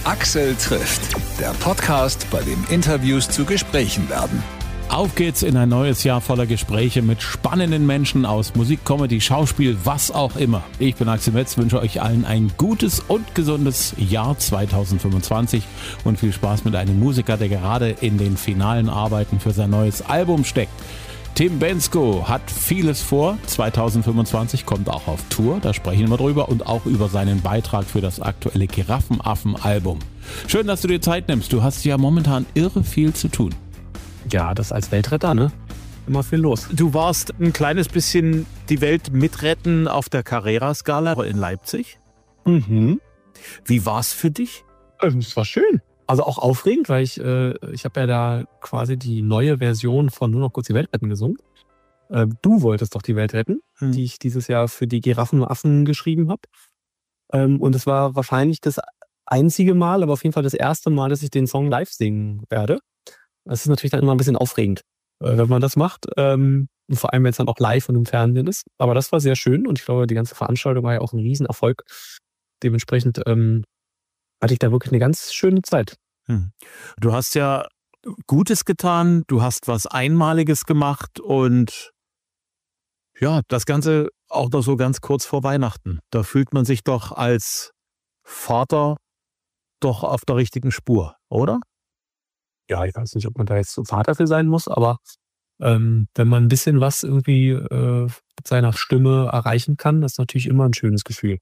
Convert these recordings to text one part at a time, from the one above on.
Axel trifft, der Podcast, bei dem Interviews zu Gesprächen werden. Auf geht's in ein neues Jahr voller Gespräche mit spannenden Menschen aus Musik, Comedy, Schauspiel, was auch immer. Ich bin Axel Metz, wünsche euch allen ein gutes und gesundes Jahr 2025 und viel Spaß mit einem Musiker, der gerade in den finalen Arbeiten für sein neues Album steckt. Tim Bendzko hat vieles vor. 2025 kommt auch auf Tour, da sprechen wir drüber und auch über seinen Beitrag für das aktuelle Giraffenaffen-Album. Schön, dass du dir Zeit nimmst. Du hast ja momentan irre viel zu tun. Ja, das als Weltretter, ne? Immer viel los. Du warst ein kleines bisschen die Welt mitretten auf der Carrera-Skala in Leipzig. Mhm. Wie war's für dich? Es war schön. Also auch aufregend, weil ich habe ja da quasi die neue Version von Nur noch kurz die Welt retten gesungen. Du wolltest doch die Welt retten, die ich dieses Jahr für die Giraffenaffen geschrieben habe. Und es war wahrscheinlich das einzige Mal, aber auf jeden Fall das erste Mal, dass ich den Song live singen werde. Das ist natürlich dann immer ein bisschen aufregend, wenn man das macht. Und vor allem, wenn es dann auch live und im Fernsehen ist. Aber das war sehr schön und ich glaube, die ganze Veranstaltung war ja auch ein Riesenerfolg. Dementsprechend hatte ich da wirklich eine ganz schöne Zeit. Du hast ja Gutes getan, du hast was Einmaliges gemacht und ja, das Ganze auch noch so ganz kurz vor Weihnachten. Da fühlt man sich doch als Vater doch auf der richtigen Spur, oder? Ja, ich weiß nicht, ob man da jetzt so Vater für sein muss, aber wenn man ein bisschen was irgendwie mit seiner Stimme erreichen kann, das ist natürlich immer ein schönes Gefühl.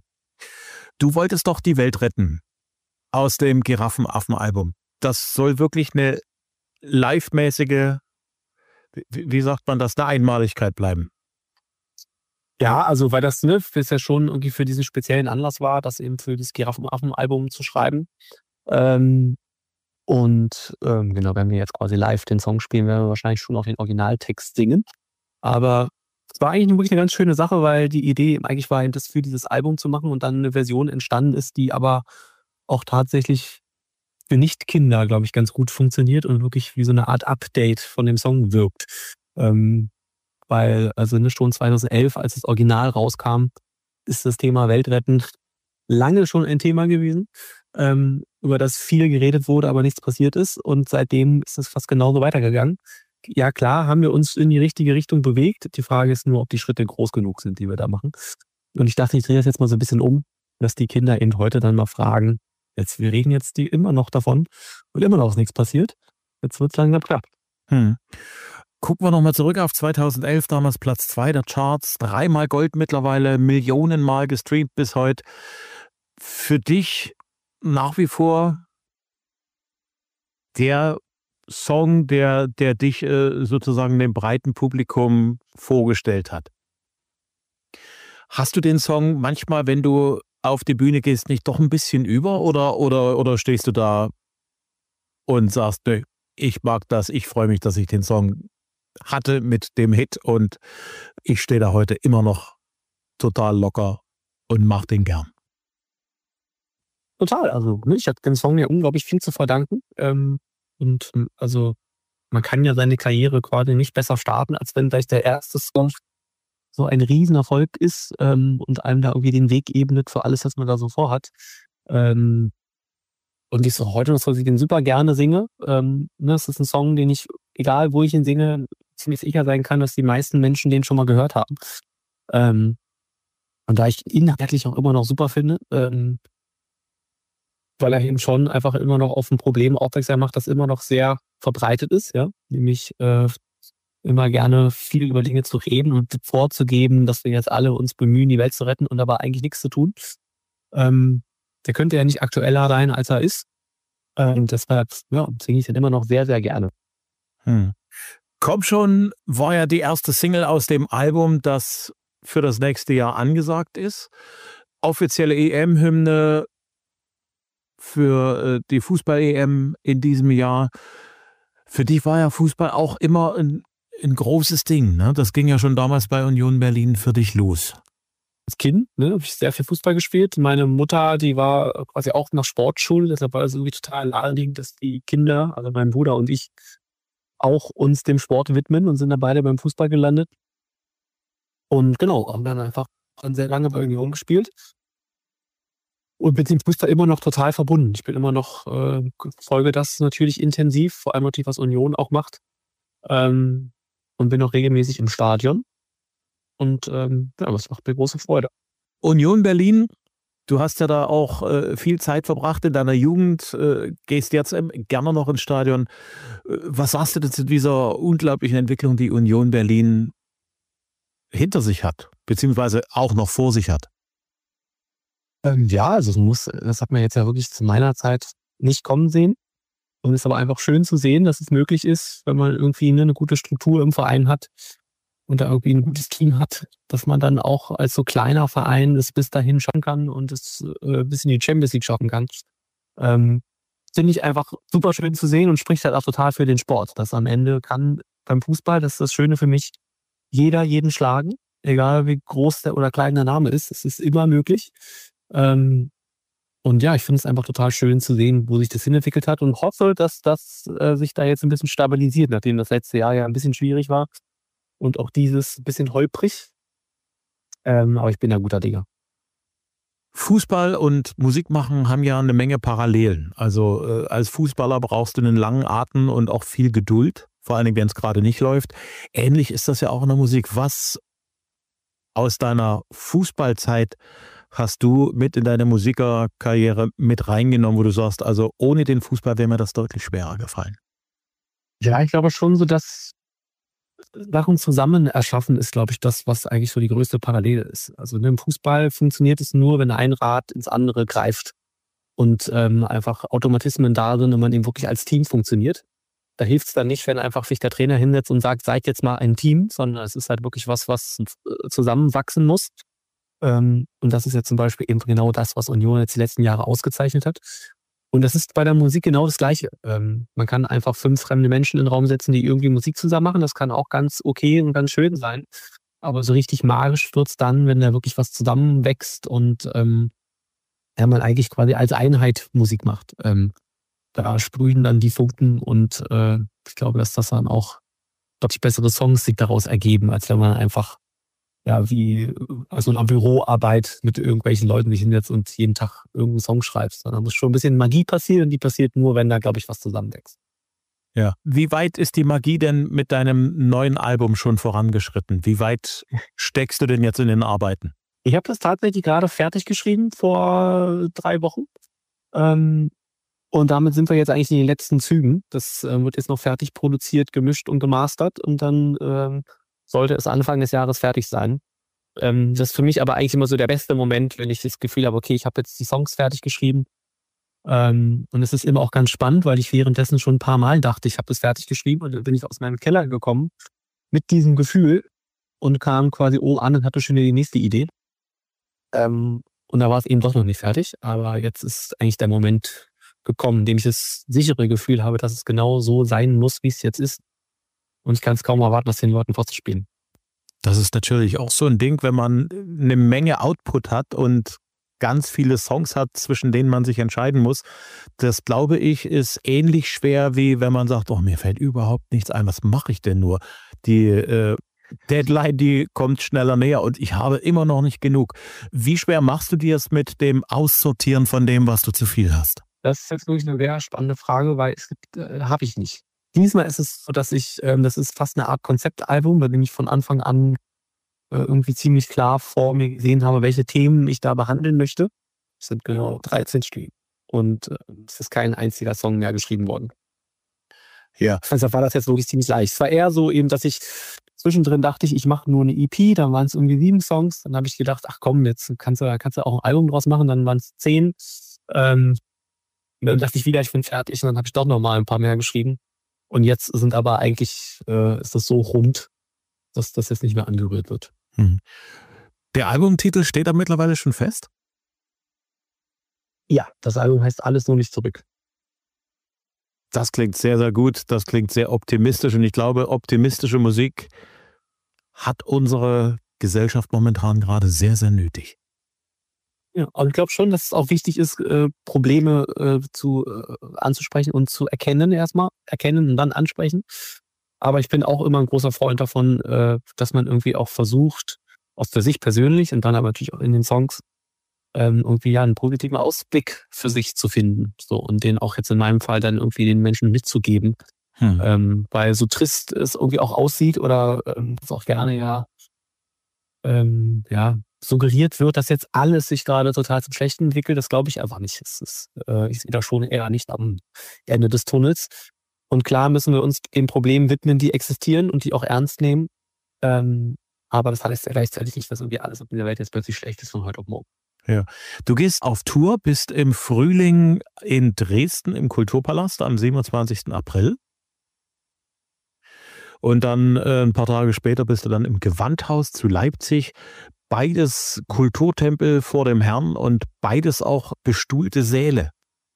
Du wolltest doch die Welt retten aus dem Giraffenaffen-Album. Das soll wirklich eine live-mäßige, wie sagt man das, eine Einmaligkeit bleiben. Ja, also weil das ja schon irgendwie für diesen speziellen Anlass war, das eben für das Giraffenaffen-Album zu schreiben. Genau, wenn wir jetzt quasi live den Song spielen, werden wir wahrscheinlich schon auch den Originaltext singen. Aber es war eigentlich wirklich eine ganz schöne Sache, weil die Idee eigentlich war, das für dieses Album zu machen und dann eine Version entstanden ist, die aber auch tatsächlich für Nicht-Kinder, glaube ich, ganz gut funktioniert und wirklich wie so eine Art Update von dem Song wirkt. Weil, also schon 2011, als das Original rauskam, ist das Thema Weltretten lange schon ein Thema gewesen, über das viel geredet wurde, aber nichts passiert ist. Und seitdem ist es fast genauso weitergegangen. Ja klar, haben wir uns in die richtige Richtung bewegt. Die Frage ist nur, ob die Schritte groß genug sind, die wir da machen. Und ich dachte, ich drehe das jetzt mal so ein bisschen um, dass die Kinder eben heute dann mal fragen, wir reden jetzt die immer noch davon und immer noch ist nichts passiert. Jetzt wird es langsam klar. Gucken wir nochmal zurück auf 2011, damals Platz 2 der Charts, 3-mal Gold mittlerweile, Millionenmal gestreamt bis heute. Für dich nach wie vor der Song, der dich sozusagen dem breiten Publikum vorgestellt hat. Hast du den Song manchmal, wenn du auf die Bühne gehst, nicht doch ein bisschen über oder stehst du da und sagst, nö, ich mag das, ich freue mich, dass ich den Song hatte mit dem Hit und ich stehe da heute immer noch total locker und mach den gern. Total, also ich habe dem Song ja unglaublich viel zu verdanken. Und also man kann ja seine Karriere quasi nicht besser starten, als wenn gleich der erste Song so ein Riesenerfolg ist und einem da irgendwie den Weg ebnet für alles, was man da so vorhat. Und ich so heute noch, dass ich den super gerne singe. Es ist ein Song, den ich, egal wo ich ihn singe, ziemlich sicher sein kann, dass die meisten Menschen den schon mal gehört haben. Und da ich ihn inhaltlich auch immer noch super finde, weil er eben schon einfach immer noch auf ein Problem aufmerksam macht, das immer noch sehr verbreitet ist, ja, nämlich immer gerne viel über Dinge zu reden und vorzugeben, dass wir jetzt alle uns bemühen, die Welt zu retten und aber eigentlich nichts zu tun. Der könnte ja nicht aktueller sein, als er ist. Und deshalb singe ich den immer noch sehr, sehr gerne. Komm schon war ja die erste Single aus dem Album, das für das nächste Jahr angesagt ist. Offizielle EM-Hymne für die Fußball-EM in diesem Jahr. Für dich war ja Fußball auch immer ein großes Ding, ne? Das ging ja schon damals bei Union Berlin für dich los. Als Kind habe ich sehr viel Fußball gespielt. Meine Mutter, die war quasi auch nach Sportschule, deshalb war es irgendwie total naheliegend, dass die Kinder, also mein Bruder und ich, auch uns dem Sport widmen und sind dann beide beim Fußball gelandet. Und genau, haben dann einfach sehr lange bei Union gespielt. Und mit dem Fußball immer noch total verbunden. Ich bin immer noch, folge das natürlich intensiv, vor allem natürlich, was Union auch macht. Und bin auch regelmäßig im Stadion. Und ja, das macht mir große Freude. Union Berlin, du hast ja da auch viel Zeit verbracht in deiner Jugend, gehst jetzt gerne noch ins Stadion. Was sagst du denn zu dieser unglaublichen Entwicklung, die Union Berlin hinter sich hat, beziehungsweise auch noch vor sich hat? Ja, also das hat man jetzt ja wirklich zu meiner Zeit nicht kommen sehen. Und es ist aber einfach schön zu sehen, dass es möglich ist, wenn man irgendwie eine gute Struktur im Verein hat und da irgendwie ein gutes Team hat, dass man dann auch als so kleiner Verein es bis dahin schaffen kann und es bis in die Champions League schaffen kann. Finde ich einfach super schön zu sehen und spricht halt auch total für den Sport. Dass am Ende kann beim Fußball, das ist das Schöne für mich, jeder jeden schlagen, egal wie groß der oder klein der Name ist. Es ist immer möglich. Und ja, ich finde es einfach total schön zu sehen, wo sich das hinentwickelt hat und hoffe, dass das sich da jetzt ein bisschen stabilisiert, nachdem das letzte Jahr ja ein bisschen schwierig war und auch dieses ein bisschen holprig. Aber ich bin da guter Dinge. Fußball und Musik machen haben ja eine Menge Parallelen. Also als Fußballer brauchst du einen langen Atem und auch viel Geduld, vor allen Dingen, wenn es gerade nicht läuft. Ähnlich ist das ja auch in der Musik. Was aus deiner Fußballzeit hast du mit in deine Musikerkarriere mit reingenommen, wo du sagst, also ohne den Fußball wäre mir das deutlich schwerer gefallen? Ja, ich glaube schon so, dass Sachen zusammen erschaffen ist, glaube ich, das, was eigentlich so die größte Parallele ist. Also im Fußball funktioniert es nur, wenn ein Rad ins andere greift und einfach Automatismen da sind und man eben wirklich als Team funktioniert. Da hilft es dann nicht, wenn einfach sich der Trainer hinsetzt und sagt, seid jetzt mal ein Team, sondern es ist halt wirklich was zusammenwachsen muss. Und das ist ja zum Beispiel eben genau das, was Union jetzt die letzten Jahre ausgezeichnet hat. Und das ist bei der Musik genau das Gleiche. Man kann einfach 5 fremde Menschen in den Raum setzen, die irgendwie Musik zusammen machen. Das kann auch ganz okay und ganz schön sein. Aber so richtig magisch wird's dann, wenn da wirklich was zusammenwächst und ja, man eigentlich quasi als Einheit Musik macht. Da sprühen dann die Funken und ich glaube, dass das dann auch deutlich bessere Songs sich daraus ergeben, als wenn man einfach ja wie also einer Büroarbeit mit irgendwelchen Leuten sich hinsetzt und jeden Tag irgendeinen Song schreibst. Da muss schon ein bisschen Magie passieren und die passiert nur, wenn da, glaube ich, was zusammenwächst. Ja. Wie weit ist die Magie denn mit deinem neuen Album schon vorangeschritten? Wie weit steckst du denn jetzt in den Arbeiten? Ich habe das tatsächlich gerade fertig geschrieben vor 3 Wochen. Und damit sind wir jetzt eigentlich in den letzten Zügen. Das wird jetzt noch fertig produziert, gemischt und gemastert und dann sollte es Anfang des Jahres fertig sein. Das ist für mich aber eigentlich immer so der beste Moment, wenn ich das Gefühl habe, okay, ich habe jetzt die Songs fertig geschrieben. Und es ist immer auch ganz spannend, weil ich währenddessen schon ein paar Mal dachte, ich habe das fertig geschrieben und dann bin ich aus meinem Keller gekommen mit diesem Gefühl und kam quasi oben an und hatte schon die nächste Idee. Und da war es eben doch noch nicht fertig, aber jetzt ist eigentlich der Moment gekommen, in dem ich das sichere Gefühl habe, dass es genau so sein muss, wie es jetzt ist. Und ich kann es kaum erwarten, das den Leuten vorzuspielen. Das ist natürlich auch so ein Ding, wenn man eine Menge Output hat und ganz viele Songs hat, zwischen denen man sich entscheiden muss. Das, glaube ich, ist ähnlich schwer, wie wenn man sagt, oh, mir fällt überhaupt nichts ein, was mache ich denn nur? Die Deadline, die kommt schneller näher und ich habe immer noch nicht genug. Wie schwer machst du dir es mit dem Aussortieren von dem, was du zu viel hast? Das ist jetzt wirklich eine sehr spannende Frage, weil es gibt, habe ich nicht. Diesmal ist es so, dass das ist fast eine Art Konzeptalbum, bei dem ich von Anfang an irgendwie ziemlich klar vor mir gesehen habe, welche Themen ich da behandeln möchte. Es sind genau 13 Stück. Und es ist kein einziger Song mehr geschrieben worden. Ja. Also war das jetzt wirklich ziemlich leicht. Es war eher so eben, dass ich zwischendrin dachte, ich mache nur eine EP, dann waren es irgendwie 7 Songs. Dann habe ich gedacht, ach komm, jetzt kannst du auch ein Album draus machen, dann waren es 10. Dann dachte ich wieder, ich bin fertig. Und dann habe ich doch noch mal ein paar mehr geschrieben. Und jetzt sind aber eigentlich, ist das so rund, dass das jetzt nicht mehr angerührt wird. Der Albumtitel steht da mittlerweile schon fest? Ja, das Album heißt Alles nur nicht zurück. Das klingt sehr, sehr gut. Das klingt sehr optimistisch. Und ich glaube, optimistische Musik hat unsere Gesellschaft momentan gerade sehr, sehr nötig. Ja, und ich glaube schon, dass es auch wichtig ist, Probleme anzusprechen und zu erkennen erstmal. Erkennen und dann ansprechen. Aber ich bin auch immer ein großer Freund davon, dass man irgendwie auch versucht, auch für sich persönlich und dann aber natürlich auch in den Songs, irgendwie ja einen positiven Ausblick für sich zu finden. So, und den auch jetzt in meinem Fall dann irgendwie den Menschen mitzugeben. Weil so trist es irgendwie auch aussieht oder es auch gerne ja suggeriert wird, dass jetzt alles sich gerade total zum Schlechten entwickelt, das glaube ich einfach nicht. Ich sehe da schon eher nicht am Ende des Tunnels. Und klar müssen wir uns den Problemen widmen, die existieren und die auch ernst nehmen. Aber das heißt ja gleichzeitig nicht, dass irgendwie alles auf dieser Welt jetzt plötzlich schlecht ist von heute auf morgen. Ja. Du gehst auf Tour, bist im Frühling in Dresden im Kulturpalast am 27. April. Und dann ein paar Tage später bist du dann im Gewandhaus zu Leipzig. Beides Kulturtempel vor dem Herrn und beides auch bestuhlte Säle.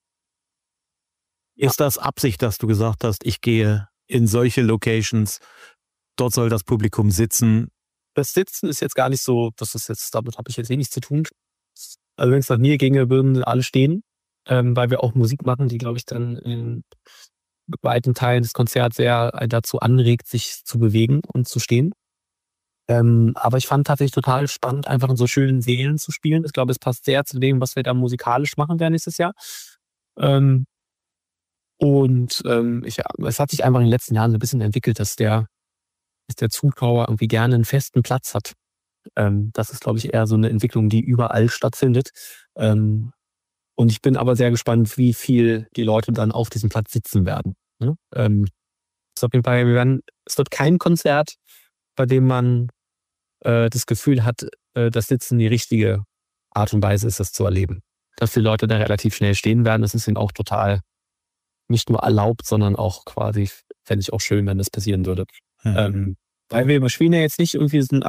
Ist das Absicht, dass du gesagt hast, ich gehe in solche Locations, dort soll das Publikum sitzen? Das Sitzen ist jetzt gar nicht so, damit habe ich jetzt nichts zu tun. Also wenn es nach mir ginge, würden alle stehen, weil wir auch Musik machen, die, glaube ich, dann in weiten Teilen des Konzerts sehr dazu anregt, sich zu bewegen und zu stehen. Aber ich fand tatsächlich total spannend, einfach in so schönen Sälen zu spielen. Ich glaube, es passt sehr zu dem, was wir da musikalisch machen werden nächstes Jahr. Es hat sich einfach in den letzten Jahren so ein bisschen entwickelt, dass der Zuschauer irgendwie gerne einen festen Platz hat. Das ist, glaube ich, eher so eine Entwicklung, die überall stattfindet. Und ich bin aber sehr gespannt, wie viel die Leute dann auf diesem Platz sitzen werden. Ne? Ist auf jeden Fall, es wird kein Konzert, bei dem man das Gefühl hat, das Sitzen die richtige Art und Weise ist, das zu erleben. Dass die Leute da relativ schnell stehen werden, das ist ihnen auch total nicht nur erlaubt, sondern auch quasi, fände ich auch schön, wenn das passieren würde. Weil wir überspielen ja jetzt nicht irgendwie so ein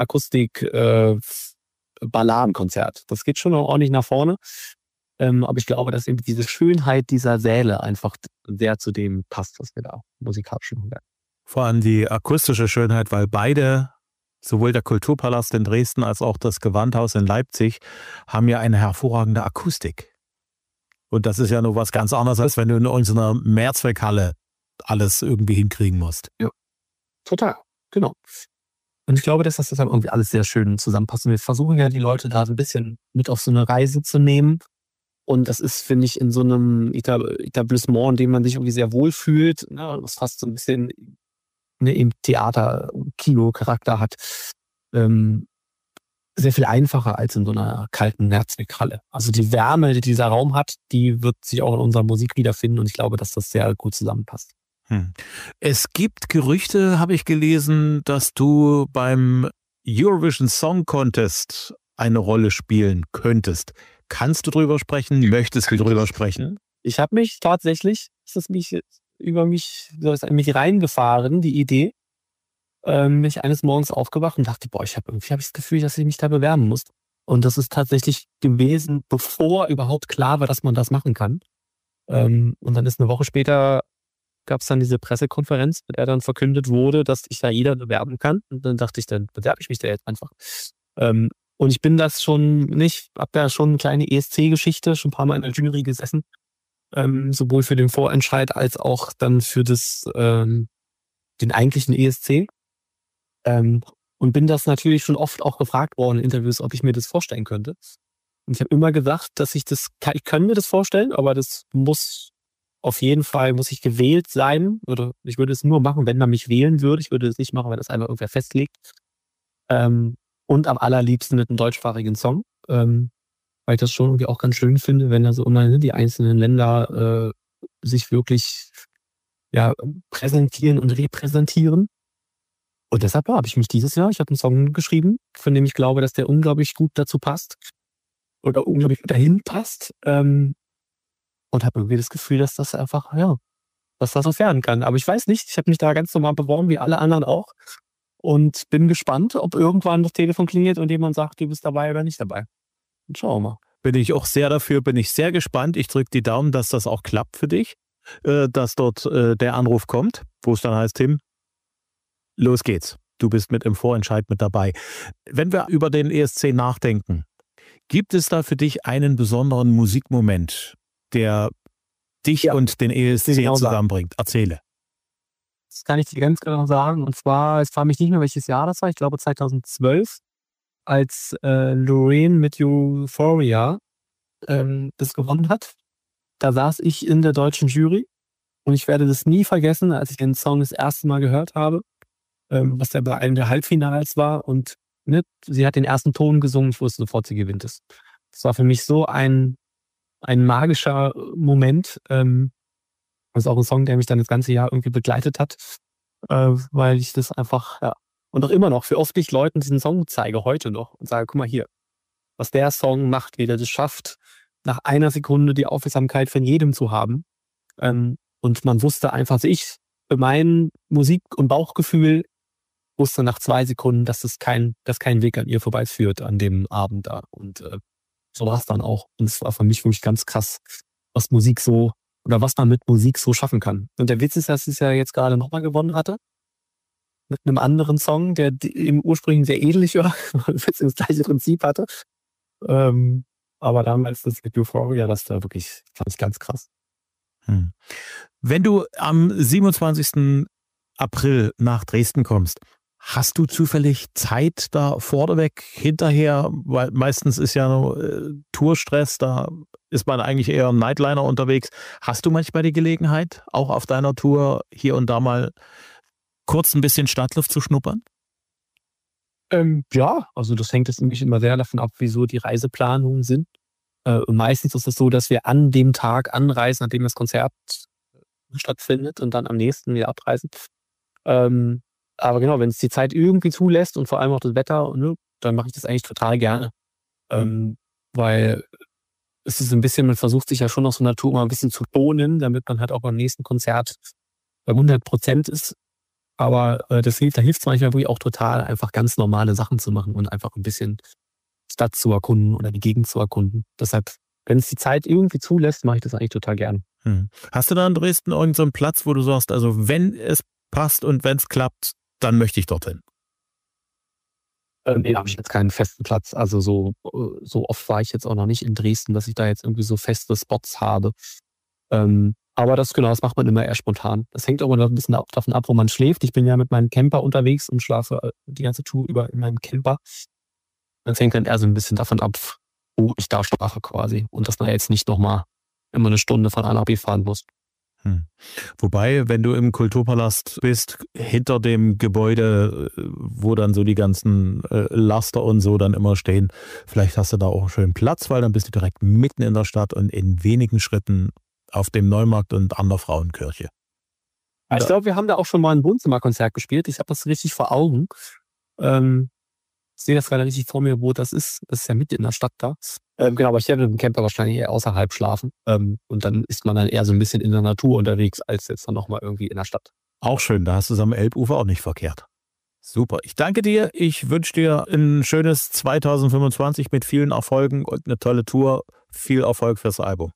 Akustik-Balladenkonzert. Das geht schon noch ordentlich nach vorne. Aber ich glaube, dass eben diese Schönheit dieser Säle einfach sehr zu dem passt, was wir da musikalisch machen werden. Vor allem die akustische Schönheit, weil beide, sowohl der Kulturpalast in Dresden als auch das Gewandhaus in Leipzig, haben ja eine hervorragende Akustik. Und das ist ja nur was ganz anderes, als wenn du in irgendeiner Mehrzweckhalle alles irgendwie hinkriegen musst. Ja, total, genau. Und ich glaube, dass das dann irgendwie alles sehr schön zusammenpasst. Und wir versuchen ja, die Leute da so ein bisschen mit auf so eine Reise zu nehmen. Und das ist, finde ich, in so einem Etablissement, in dem man sich irgendwie sehr wohl fühlt, ne, was fast so ein bisschen im Theater, Kino-Charakter hat, sehr viel einfacher als in so einer kalten Mehrzweckhalle. Also die Wärme, die dieser Raum hat, die wird sich auch in unserer Musik wiederfinden und ich glaube, dass das sehr gut zusammenpasst. Es gibt Gerüchte, habe ich gelesen, dass du beim Eurovision Song Contest eine Rolle spielen könntest. Kannst du drüber sprechen? Möchtest du drüber sprechen? Ich habe mich tatsächlich, über mich reingefahren, die Idee. Bin ich eines Morgens aufgewacht und dachte, ich habe das Gefühl, dass ich mich da bewerben muss. Und das ist tatsächlich gewesen, bevor überhaupt klar war, dass man das machen kann. Und dann ist eine Woche später, gab es dann diese Pressekonferenz, mit der dann verkündet wurde, dass sich da jeder bewerben kann. Und dann dachte ich, dann bewerbe ich mich da jetzt einfach. Und ich bin das schon nicht, habe ja schon eine kleine ESC-Geschichte, schon ein paar Mal in der Jury gesessen. Sowohl für den Vorentscheid als auch dann für den eigentlichen ESC. Und bin das natürlich schon oft auch gefragt worden in Interviews, ob ich mir das vorstellen könnte. Und ich habe immer gesagt, dass ich kann mir das vorstellen, aber das muss ich gewählt sein. Oder ich würde es nur machen, wenn man mich wählen würde. Ich würde es nicht machen, wenn das einmal irgendwer festlegt. Und am allerliebsten mit einem deutschsprachigen Song. Weil ich das schon irgendwie auch ganz schön finde, wenn da so immer die einzelnen Länder sich wirklich präsentieren und repräsentieren. Und deshalb habe ich mich ich habe einen Song geschrieben, von dem ich glaube, dass der unglaublich gut dazu passt oder unglaublich gut dahin passt. Und habe irgendwie das Gefühl, dass das einfach, dass das was werden kann. Aber ich weiß nicht, ich habe mich da ganz normal beworben, wie alle anderen auch. Und bin gespannt, ob irgendwann das Telefon klingelt und jemand sagt, du bist dabei oder nicht dabei. Und schauen wir mal. Bin ich auch sehr dafür, bin ich sehr gespannt. Ich drücke die Daumen, dass das auch klappt für dich, dass dort der Anruf kommt, wo es dann heißt, Tim, los geht's. Du bist mit im Vorentscheid mit dabei. Wenn wir über den ESC nachdenken, gibt es da für dich einen besonderen Musikmoment, der dich und den ESC zusammenbringt? Erzähle. Das kann ich dir ganz genau sagen. Und zwar, ich frage mich nicht mehr, welches Jahr das war. Ich glaube 2012, als Loreen mit Euphoria das gewonnen hat. Da saß ich in der deutschen Jury und ich werde das nie vergessen, als ich den Song das erste Mal gehört habe, was der bei einem der Halbfinals war und ne, sie hat den ersten Ton gesungen, ich wusste sofort, sie gewinnt es. Das war für mich so ein magischer Moment. Das ist auch ein Song, der mich dann das ganze Jahr irgendwie begleitet hat, weil ich das einfach, ja, und auch immer noch für oft Leuten diesen Song zeige, heute noch, und sage, guck mal hier, was der Song macht, wie der das schafft, nach einer Sekunde die Aufmerksamkeit von jedem zu haben. Und man wusste einfach, also ich, für mein Musik- und Bauchgefühl, wusste nach 2 Sekunden, dass kein Weg an ihr vorbeiführt an dem Abend da. Und so war es dann auch. Und es war für mich wirklich ganz krass, was Musik so, oder was man mit Musik so schaffen kann. Und der Witz ist, dass es ja jetzt gerade nochmal gewonnen hatte. Mit einem anderen Song, der im ursprünglich sehr ähnlich war, das gleiche Prinzip hatte. Aber damals das mit Euphoria, das da wirklich, fand ich ganz krass. Wenn du am 27. April nach Dresden kommst, hast du zufällig Zeit da vorneweg, hinterher? Weil meistens ist ja noch Tourstress, da ist man eigentlich eher im Nightliner unterwegs. Hast du manchmal die Gelegenheit, auch auf deiner Tour hier und da mal kurz ein bisschen Stadtluft zu schnuppern? Ja, also das hängt jetzt nämlich immer sehr davon ab, wieso die Reiseplanungen sind. Und meistens ist es so, dass wir an dem Tag anreisen, an dem das Konzert stattfindet und dann am nächsten wieder abreisen. Aber genau, wenn es die Zeit irgendwie zulässt und vor allem auch das Wetter, ne, dann mache ich das eigentlich total gerne. Weil es ist ein bisschen, man versucht sich ja schon aus so einer Tour mal ein bisschen zu schonen, damit man halt auch beim nächsten Konzert bei 100% ist. Aber da hilft es manchmal wirklich auch total, einfach ganz normale Sachen zu machen und einfach ein bisschen Stadt zu erkunden oder die Gegend zu erkunden. Deshalb, wenn es die Zeit irgendwie zulässt, mache ich das eigentlich total gern. Hast du da in Dresden irgendeinen Platz, wo du sagst, also wenn es passt und wenn es klappt, dann möchte ich dorthin? Nee, da habe ich jetzt keinen festen Platz. Also so oft war ich jetzt auch noch nicht in Dresden, dass ich da jetzt irgendwie so feste Spots habe. Aber das macht man immer eher spontan. Das hängt aber ein bisschen davon ab, wo man schläft. Ich bin ja mit meinem Camper unterwegs und schlafe die ganze Tour über in meinem Camper. Das hängt dann eher so ein bisschen davon ab, wo ich da schlafe quasi. Und dass man jetzt nicht nochmal immer eine Stunde von A nach B fahren muss. Wobei, wenn du im Kulturpalast bist, hinter dem Gebäude, wo dann so die ganzen Laster und so dann immer stehen, vielleicht hast du da auch einen schönen Platz, weil dann bist du direkt mitten in der Stadt und in wenigen Schritten auf dem Neumarkt und an der Frauenkirche. Ich glaube, wir haben da auch schon mal ein Wohnzimmerkonzert gespielt. Ich habe das richtig vor Augen. Ich sehe das gerade richtig vor mir, wo das ist. Das ist ja mitten in der Stadt da. Genau, aber ich werde mit dem Camper wahrscheinlich eher außerhalb schlafen. Und dann ist man dann eher so ein bisschen in der Natur unterwegs, als jetzt dann nochmal irgendwie in der Stadt. Auch schön, da hast du es am Elbufer auch nicht verkehrt. Super, ich danke dir. Ich wünsche dir ein schönes 2025 mit vielen Erfolgen und eine tolle Tour. Viel Erfolg fürs Album.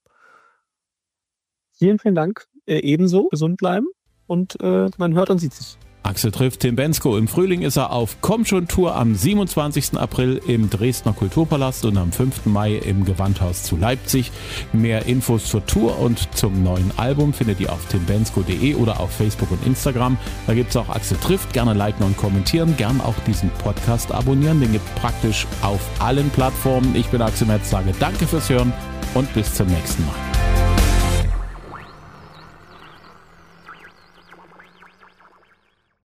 Vielen, vielen Dank. Ebenso, gesund bleiben und man hört und sieht sich. Axel trifft Tim Bendzko. Im Frühling ist er auf Komm schon Tour am 27. April im Dresdner Kulturpalast und am 5. Mai im Gewandhaus zu Leipzig. Mehr Infos zur Tour und zum neuen Album findet ihr auf timbendzko.de oder auf Facebook und Instagram. Da gibt es auch Axel trifft. Gerne liken und kommentieren. Gerne auch diesen Podcast abonnieren. Den gibt es praktisch auf allen Plattformen. Ich bin Axel Metz, sage danke fürs Hören und bis zum nächsten Mal.